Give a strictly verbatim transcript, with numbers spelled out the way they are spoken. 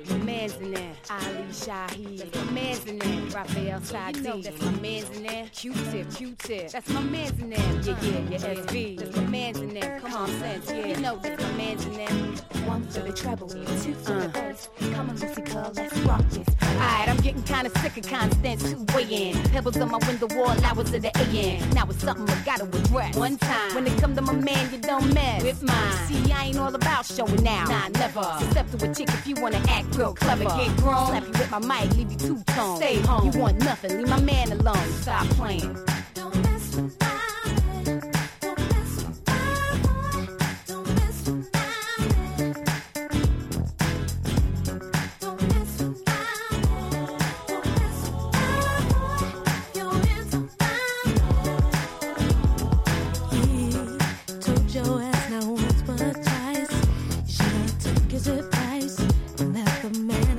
My man's in there. Ali Shaheed. That's my man's in there. Raphael Sadi. You know that's my man's in there. Q-Tip, Q-Tip. That's my man's in there. Yeah, yeah, yeah, S V. That's my man's in there. Come on, sense, yeah. You know that's my man's in there. One for the treble, two for the bass. Come on, Lucy Girl, let's rock this. Alright, I'm getting kinda sick of constant two-way-in. Pebbles on my window wall, hours of the A M. Now it's something I gotta address. One time, when it come to my man, you don't mess with mine. See, I ain't all about showing out. Nah, never. Step to a chick if you wanna act real clever. Get grown, slap you with my mic, leave you two-tone. Stay home, you want nothing, leave my man alone. Stop playing. Don't mess with my man. Don't mess with my boy. Don't mess with my man. Don't mess with my man. Don't mess with my boy. Your hands on my man. He told your ass not once but twice. You should have took his advice and left the man